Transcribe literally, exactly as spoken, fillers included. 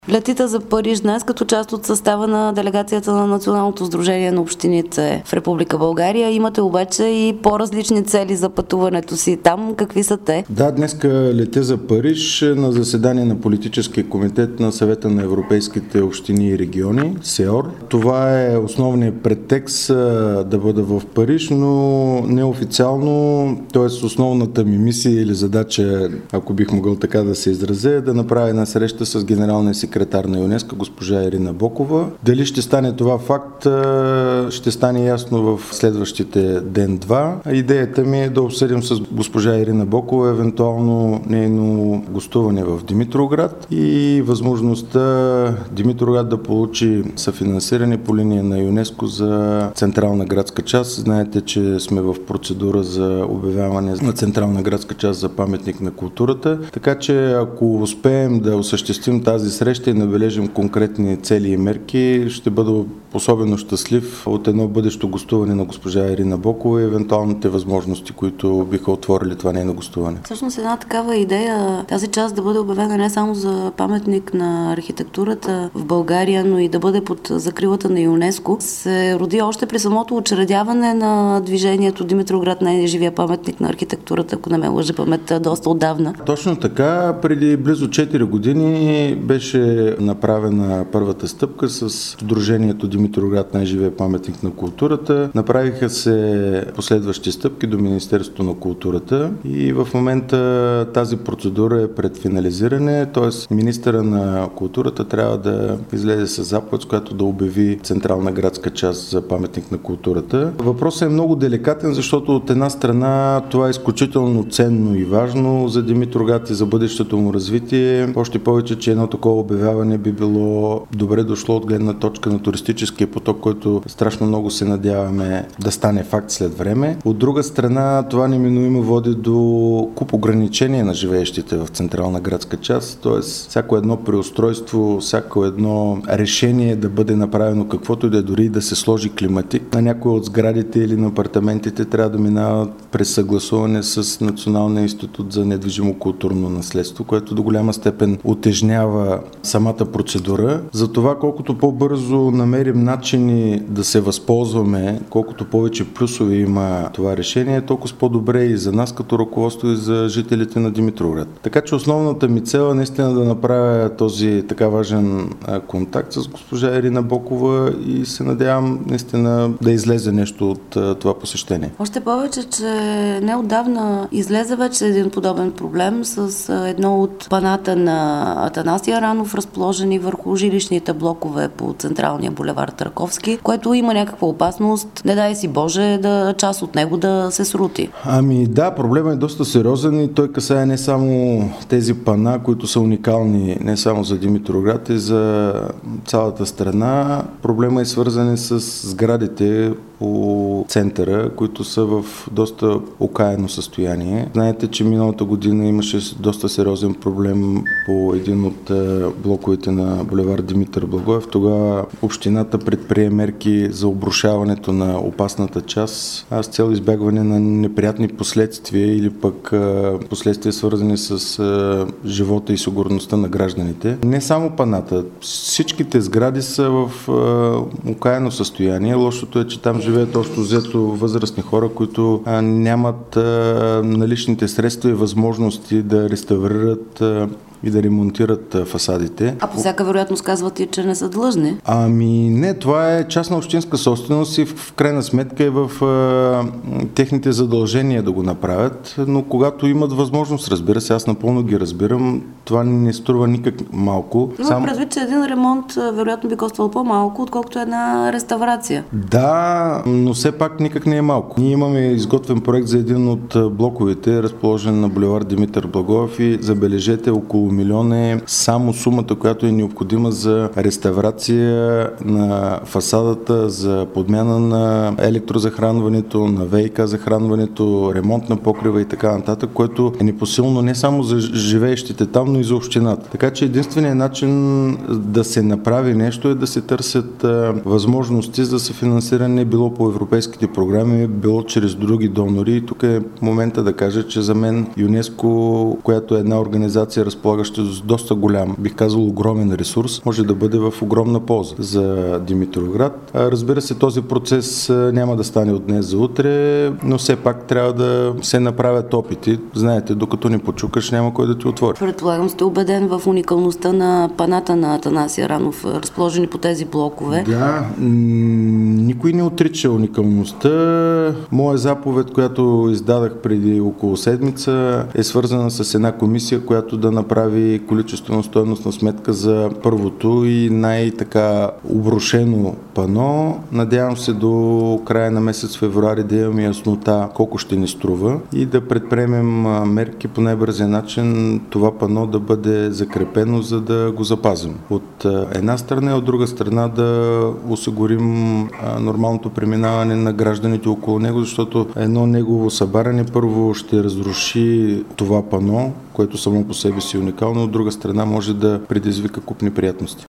Летите за Париж днес като част от състава на делегацията на Националното сдружение на общините в Република България. Имате обаче и по-различни цели за пътуването си там. Какви са те? Да, днеска летя за Париж на заседание на политическия комитет на Съвета на европейските общини и региони, СЕОР. Това е основният претекст да бъда в Париж, но неофициално, т.е. основната ми мисия или задача, ако бих могъл така да се изразя, е да направя една среща с генералния секретар на ЮНЕСКО, госпожа Ирина Бокова. Дали ще стане това факт, ще стане ясно в следващите ден-два. Идеята ми е да обсъдим с госпожа Ирина Бокова евентуално нейно гостуване в Димитровград и възможността Димитровград да получи съфинансиране по линия на ЮНЕСКО за централна градска част. Знаете, че сме в процедура за обявяване на централна градска част за паметник на културата. Така че ако успеем да осъществим тази среща и набележим конкретни цели и мерки, ще бъда особено щастлив от едно бъдещо гостуване на госпожа Ирина Бокова и евентуалните възможности, които биха отворили това нейно гостуване. Всъщност една такава идея, тази част да бъде обявена не само за паметник на архитектурата в България, но и да бъде под закрилата на ЮНЕСКО, се роди още при самото учредяване на движението Димитровград най-живия паметник на архитектурата, ако не ме лъже паметта, доста отдавна. Точно така, преди близо четири години беше направена първата стъпка с Сдружението Димитровград най-живия паметник на културата. Направиха се последващи стъпки до Министерството на културата и в момента тази процедура е пред финализиране, т.е. министъра на културата трябва да излезе с заповед, с която да обяви централна градска част за паметник на културата. Въпросът е много деликатен, защото от една страна това е изключително ценно и важно за Димитровград и за бъдещето му развитие. Още повече, че едно такова обявяване би било добре дошло от гледна точка на туристическия поток, който страшно много се надяваме да стане факт след време. От друга страна, това неминуемо води до куп ограничения на живеещите в централна градска част, т.е. всяко едно преустройство, всяко едно решение да бъде направено каквото и да е, дори да се сложи климатик на някои от сградите или на апартаментите, трябва да минават през съгласуване с Националния институт за недвижимо културно наследство, което до голяма степен утежнява самата процедура. Затова колкото по-бързо намерим начини да се възползваме, колкото повече плюсове има това решение, толкова по-добре и за нас като ръководство и за жителите на Димитровград. Така че основната ми цел е наистина да направя този така важен контакт с госпожа Ирина Бокова и се надявам наистина да излезе нещо от това посещение. Още повече, че неотдавна излезе вече един подобен проблем с едно от паната на Атанасий Аранов, разположени върху жилищните блокове по централния булевард Търковски, което има някаква опасност, не дай си Боже, да част от него да се срути. Ами да, проблемът е доста сериозен и той касае не само тези пана, които са уникални не само за Димитровград и за цялата страна. Проблемът е свързан с сградите по центъра, които са в доста окаяно състояние. Знаете, че миналата година имаше доста сериозен проблем по един от блоковете на булевард Димитър Благоев. Тогава общината предприе мерки за обрушаването на опасната част с цел избягване на неприятни последствия или пък последствия свързани с живота и сигурността на гражданите. Не само паната. Всичките сгради са в окаяно състояние. Лошото е, че там живеят общо взето възрастни хора, които нямат наличните средства и възможности да реставрират и да ремонтират фасадите. А по всяка вероятност казвате, че не са длъжни? Ами не, това е частна общинска собственост и в крайна сметка е в а, техните задължения да го направят, но когато имат възможност, разбира се, аз напълно ги разбирам, това не струва никак малко. Има Сам... предвид, че един ремонт вероятно би коствал по-малко, отколкото една реставрация. Да, но все пак никак не е малко. Ние имаме изготвен проект за един от блоковете, разположен на булевард Димитър Благоев и забележете, около милион е само сумата, която е необходима за реставрация на фасадата, за подмяна на електрозахранването, на ВиК захранването, ремонт на покрива и така нататък, което е непосилно не само за живеещите там, но и за общината. Така че единственият начин да се направи нещо е да се търсят а, възможности за съфинансиране, било по европейските програми, било чрез други донори. И тук е момента да кажа, че за мен ЮНЕСКО, която е една организация, разполагаща с доста голям, бих казал огромен ресурс, може да бъде в огромна полза за Димитровград. А, разбира се, този процес а, няма да стане от днес за утре, но все пак трябва да се направят опити. Знаете, докато не почукаш, няма кой да ти отвори. Предполагам, сте убеден в уникалността на паната на Атанасий Аранов, разположени по тези блокове. Да, м- никой не отрича уникалността. Моя заповед, която издадах преди около седмица, е свързана с една комисия, която да направи количествено-стойностна сметка за първото и най-така обрушено пано. Надявам се до края на месец февруари да имаме яснота колко ще ни струва и да предприемем мерки по най-бързия начин това пано да бъде закрепено, за да го запазим. От една страна и от друга страна да осигурим нормалното преминаване на гражданите около него, защото едно негово събаряне първо ще разруши това пано, което само по себе си е уникално, от друга страна може да предизвика куп неприятности.